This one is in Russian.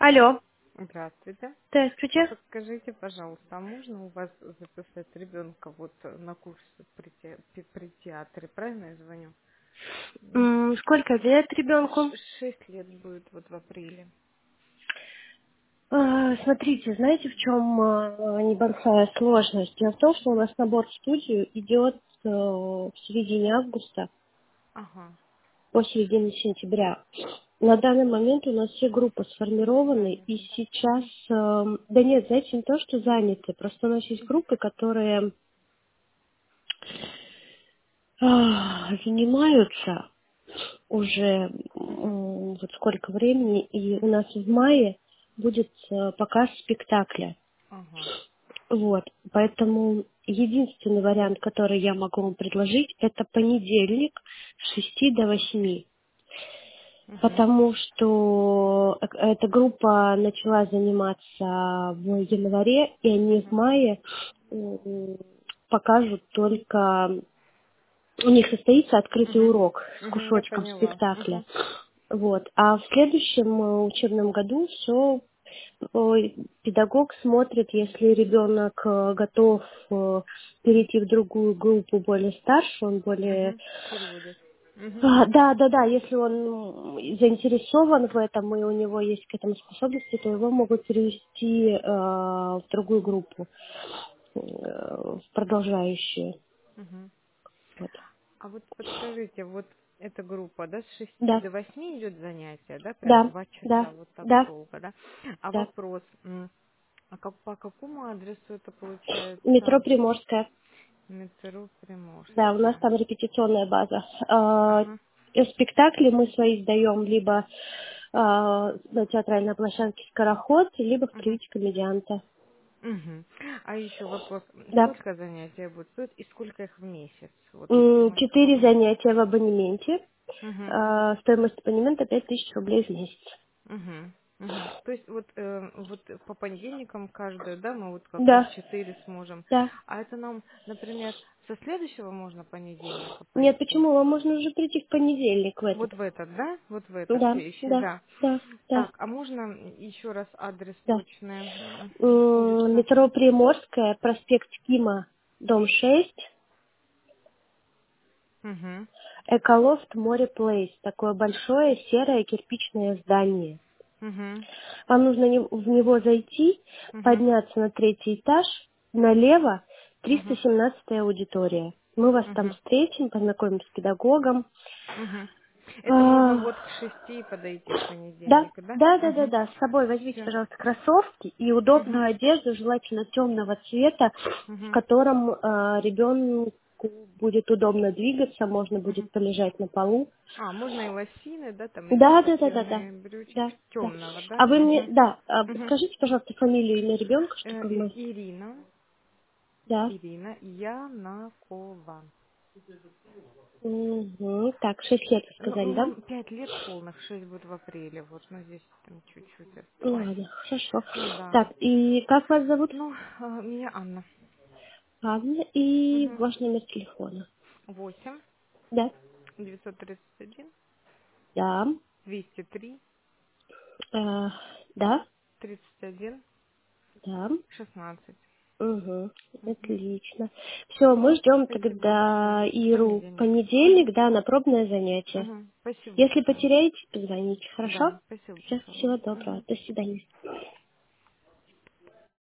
Алло, Здравствуйте. здравствуйте. Подскажите, пожалуйста, а можно у вас записать ребенка вот на курс при театре? Правильно я звоню? Сколько лет ребенку? 6 лет будет вот в апреле. Смотрите, знаете, в чем небольшая сложность? Дело в том, что у нас набор в студию идет в середине августа Ага, по середине сентября. На данный момент у нас все группы сформированы, и заняты, да? сейчас, да нет, знаете, не то, что заняты, просто у нас есть группы, которые занимаются уже Угу, вот сколько времени, и у нас в мае будет показ спектакля. ага, Вот, поэтому единственный вариант, который я могу вам предложить, это понедельник с 6 до 8, угу, потому что эта группа начала заниматься в январе, и они в угу, мае покажут только у них состоится открытый угу, урок с угу, я кусочком поняла. спектакля. Угу, Вот. А в следующем учебном году все педагог смотрит, если ребенок готов перейти в другую группу более старше, он более... угу, переводит. Угу, Да, если он заинтересован в этом и у него есть к этому способности, то его могут перевести в другую группу, в продолжающую. угу. Вот. А вот подскажите, вот эта группа, да, с шести Да, до восьми идет занятие, да, прям да, 2 часа, да, вот так да, долго, да? А да. вопрос, по какому адресу это Метро получается? Приморская. Метро Да, у нас Приморская. там репетиционная база. Ага. Спектакли мы свои сдаем либо на театральной площадке «Скороход», либо в Угу. приюте комедианта. Угу. А еще вопрос, Да. сколько занятий будет стоить и сколько их в месяц? Вот если можно 4 пополнить. занятия в абонементе. Угу. Стоимость абонемента 5 000 рублей в месяц. Угу. Угу. То есть вот по понедельникам каждую, да, мы вот как раз Да, 4 сможем. да. А это нам, например, со следующего можно понедельника Нет, пойти? почему? Вам можно уже прийти в понедельник в этот. Вот в этот, да? Вот в этот Да, следующий, да, да. да, да, Так, а можно еще раз адрес да. точный улица? Метро Приморская, проспект Кима, дом 6. Угу. Эколофт Море Плейс. Такое большое серое кирпичное здание. Угу. Вам нужно в него зайти, Угу. подняться на 3-й этаж, налево Угу. 317-я аудитория. Мы вас там Угу. встретим, познакомим с педагогом. Угу. Это можно А, вот к 6 подойти в Да, понедельник, да? да. Угу. С собой возьмите, Все. пожалуйста, кроссовки и Угу. удобную одежду, желательно темного цвета, в Угу. котором ребенку будет удобно двигаться, можно Угу. будет полежать на полу. А, можно и лосины, да, там, или Да. спортивные Да, брючки да. темного, да? А вы мне, Угу. да, Угу. скажите, пожалуйста, фамилию имя ребенка, чтобы мы... Ирина, Да. Ирина Янакова. Так, 6 лет вы Ну, сказали, да? ну, 5 лет полных, 6 будет в апреле, вот, ну, здесь там чуть-чуть Ну осталось. ладно, хорошо. Ну, да. Так, и как вас зовут? Ну, меня Анна. Анна, и Угу. ваш номер телефона. 8 Да, 931 да, 203 э, да, 31 да. 16. Угу, Угу. отлично. Все, мы ждем Спасибо большое. тогда В Иру в понедельник. Угу. понедельник, да, на пробное занятие. Угу. Спасибо Если большое. потеряете, позвоните, хорошо? Да, спасибо Все, большое. всего Угу. доброго. До свидания.